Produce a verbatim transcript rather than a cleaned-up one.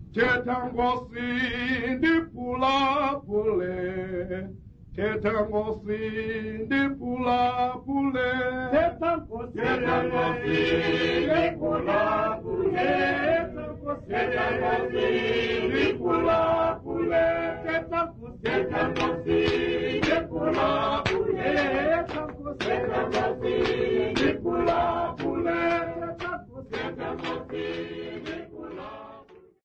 Tetangosi di pula pule. Tetangosi di pula pule. Tetangosi di pula pule. Tetangosi di pula pule. Tetangosi